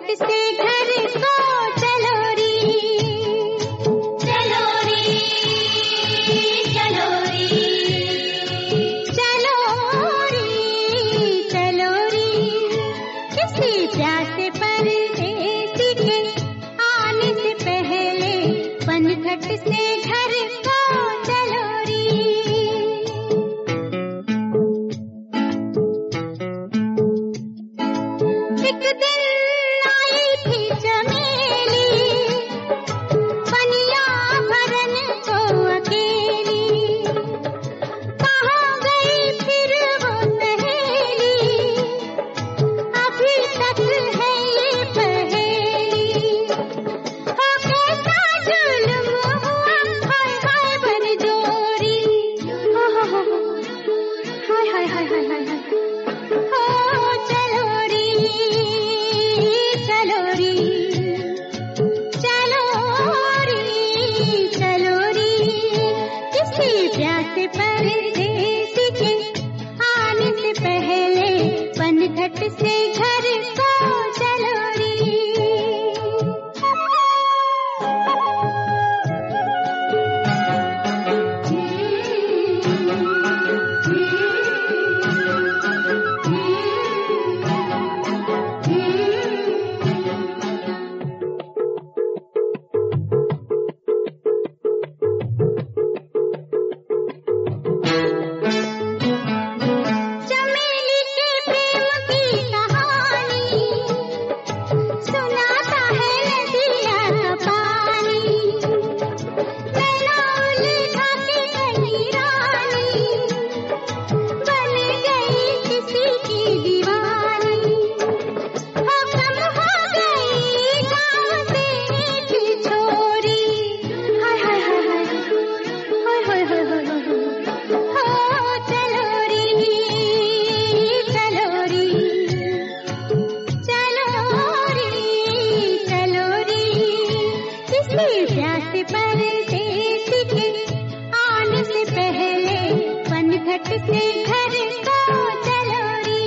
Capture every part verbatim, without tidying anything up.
घट से घर को चलो री, चलो री, चलो री, चलो री, चलो री। किसी प्यासे परदेसी के आने से पहले पनघट से घर को चलो री। एक दिन आई थी चमेली पनिया भरन को अकेली, कहाँ गई फिर वो सहेली, अभी तक है ये पहेली। हो कैसा जुल्म हुआ हाय हाय बरजोरी, हो हो हो हाय हाय हाय हाय हाय हाय। हो चलो री, चलो री, चलो री, चलो री। किसी प्यासे परदेसी के आने से पहले पनघट से घर को चलो री। चमेली के प्रेम की कहानी सुनाता है नदिया का पानी, नैना उलझा के कहीं रानी बन गई किसी की दीवानी। हो कम हो गई गाँव से एक छोरी, हाय हाय हाय हाय हाय हाय हाय हाय हाय। हो चलो री, चलो री, चलो री, चलो री। किसी प्यासे परदेसी के आने से पहले पनघट से घर को चलो री।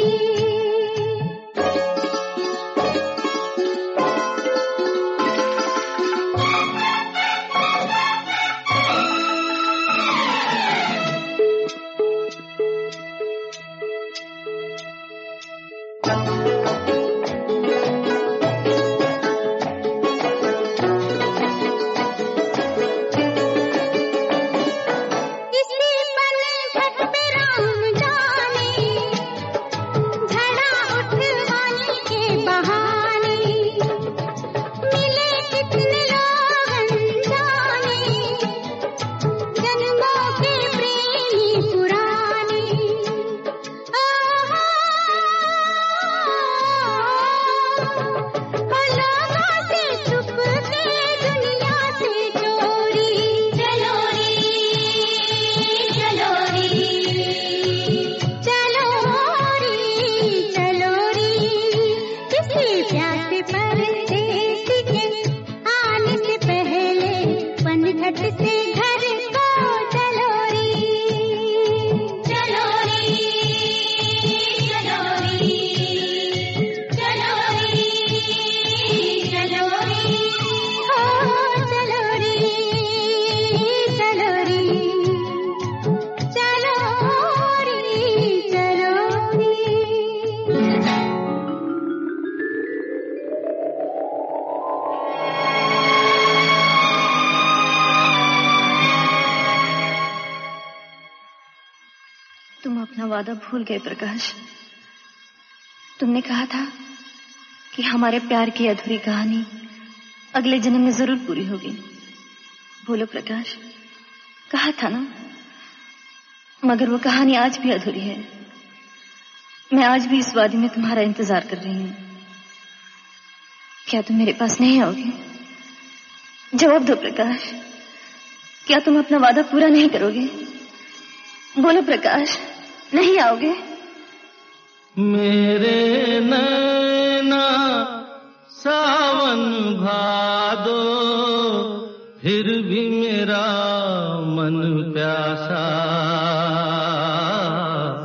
किसी पनघट पे राम जाने घड़ा उठवाने के बहाने मिले कितने लोग अनजाने, जन्मों के प्रेमी पुराने। ओ लोगों से छुप के दुनिया से चोरी, चलो री, चलो री, चलो री, चलो री। किसी प्यासे परदेसी के आने से पहले पनघट से घर को चलो री, चलो री, चलो री, चलो री, चलो री। हो चलो री, चलो री, चलो री, चलो री। तुम अपना वादा भूल गए प्रकाश। तुमने कहा था कि हमारे प्यार की अधूरी कहानी अगले जन्म में जरूर पूरी होगी। बोलो प्रकाश, कहा था ना। मगर वो कहानी आज भी अधूरी है। मैं आज भी इस वादी में तुम्हारा इंतजार कर रही हूँ। क्या तुम मेरे पास नहीं आओगे? जवाब दो प्रकाश, क्या तुम अपना वादा पूरा नहीं करोगे? बोलो प्रकाश, नहीं आओगे? मेरे नैना सावन भादो, फिर भी मेरा मन प्यासा।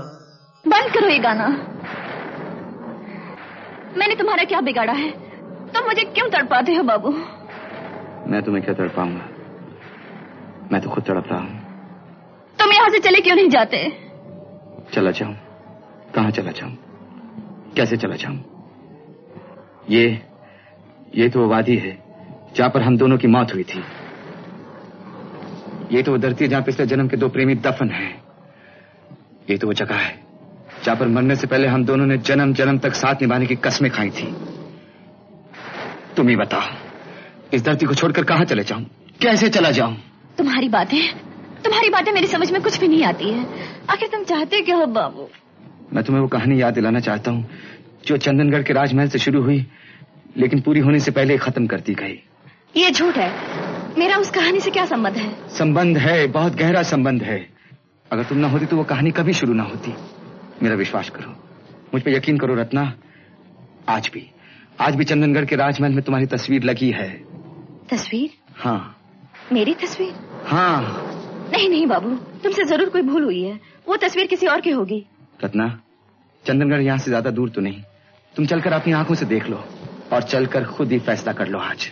बंद करो ये गाना। मैंने तुम्हारा क्या बिगाड़ा है तुम मुझे क्यों तड़पाते हो बाबू? मैं तुम्हें क्या तड़पाऊंगा, मैं तो खुद तड़प रहा हूं। तुम यहां से चले क्यों नहीं जाते? चला जाऊं? कहां चला जाऊं, कैसे चला जाऊं? ये ये तो वो वादी है जहां पर हम दोनों की मौत हुई थी। ये तो वो धरती है जहां पिछले जन्म के दो प्रेमी दफन हैं। ये तो वो जगह है जहां पर मरने से पहले हम दोनों ने जन्म जन्म तक साथ निभाने की कस्में खाई थी। तुम ही बताओ, इस धरती को छोड़कर कहां चले जाऊं, कैसे चला जाऊं? तुम्हारी बातें तुम्हारी बातें मेरी समझ में कुछ भी नहीं आती है। आखिर तुम चाहते क्या हो बाबू? मैं तुम्हें वो कहानी याद दिलाना चाहता हूं जो चंदनगढ़ के राजमहल से शुरू हुई लेकिन पूरी होने से पहले खत्म कर दी गई। ये झूठ है। मेरा उस कहानी से क्या संबंध है? संबंध है, बहुत गहरा संबंध है। अगर तुम ना होती तो वो कहानी कभी शुरू ना होती। मेरा विश्वास करो, मुझ पे यकीन करो रत्ना। आज भी आज भी चंदनगढ़ के राजमहल में तुम्हारी तस्वीर लगी है। तस्वीर? हाँ। मेरी तस्वीर? हाँ। नहीं नहीं बाबू, तुमसे जरूर कोई भूल हुई है। वो तस्वीर किसी और की होगी। रत्ना, चंदनगढ़ यहाँ से ज्यादा दूर तो नहीं। तुम चलकर अपनी आंखों से देख लो और चलकर खुद ही फैसला कर लो आज।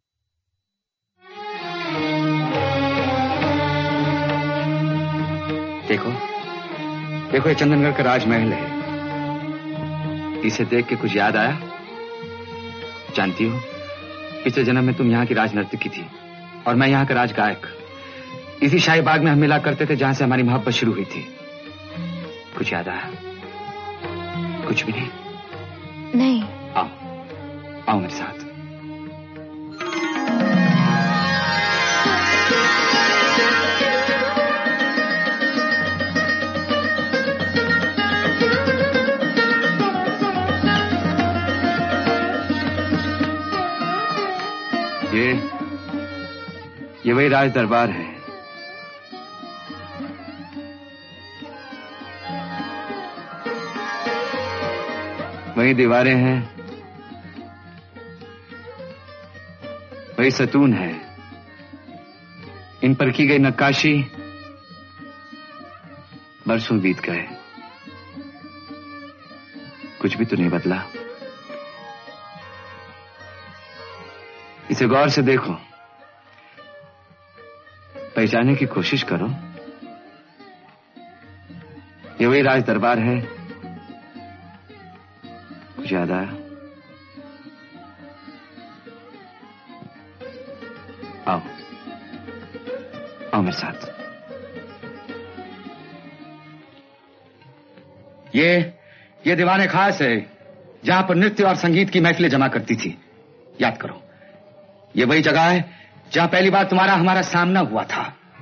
देखो देखो, ये चंदनगढ़ का राजमहल है। इसे देख के कुछ याद आया? जानती हो, पिछले जन्म में तुम यहाँ की राजनर्तकी थी और मैं यहाँ का राजगायक। इसी शाही बाग में हम मिला करते थे जहां से हमारी मोहब्बत शुरू हुई थी। कुछ याद आया? कुछ भी नहीं? नहीं। आओ आओ मेरे साथ। ये ये वही राज दरबार है। वही दीवारें हैं, वही सतून है। इन पर की गई नक्काशी बरसों बीत गए, कुछ भी तो नहीं बदला। इसे गौर से देखो, पहचानने की कोशिश करो। ये वही राज दरबार है। कुछ याद आया? आओ आओ मेरे साथ। ये ये दीवाने खास है जहां पर नृत्य और संगीत की महफिलें जमा करती थी। याद करो, ये वही जगह है जहां पहली बार तुम्हारा हमारा सामना हुआ था।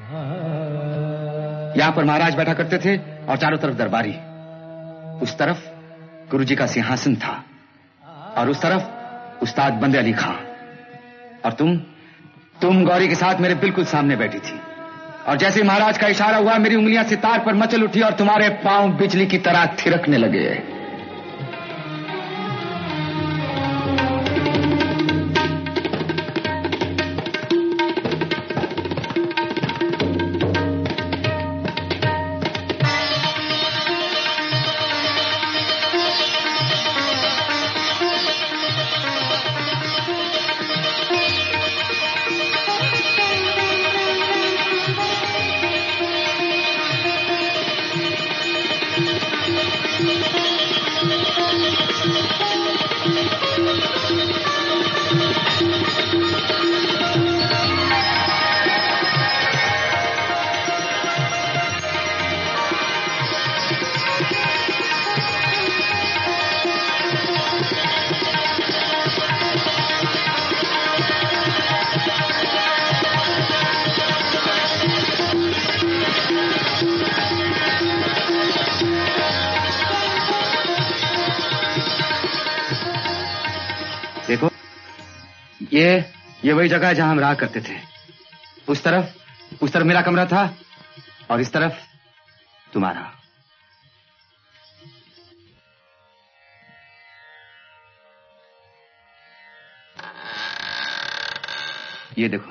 यहां पर महाराज बैठा करते थे और चारों तरफ दरबारी। उस तरफ गुरुजी का सिंहासन था और उस तरफ उस्ताद बंदे अली खां। और तुम तुम गौरी के साथ मेरे बिल्कुल सामने बैठी थी। और जैसे महाराज का इशारा हुआ, मेरी उंगलियां सितार पर मचल उठी और तुम्हारे पांव बिजली की तरह थिरकने लगे। देखो, ये ये वही जगह है जहां हम रहा करते थे। उस तरफ उस तरफ मेरा कमरा था और इस तरफ तुम्हारा। ये देखो,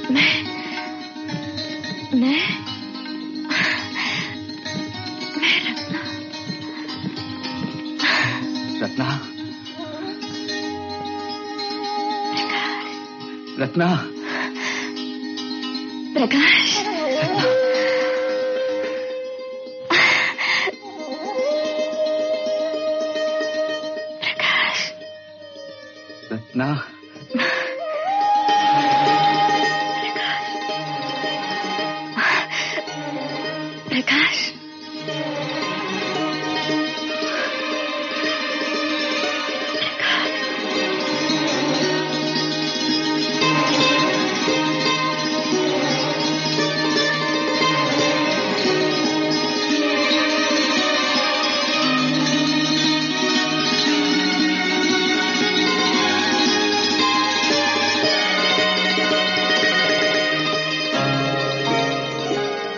मैं मैं मैं रत्ना रत्ना प्रकाश रत्ना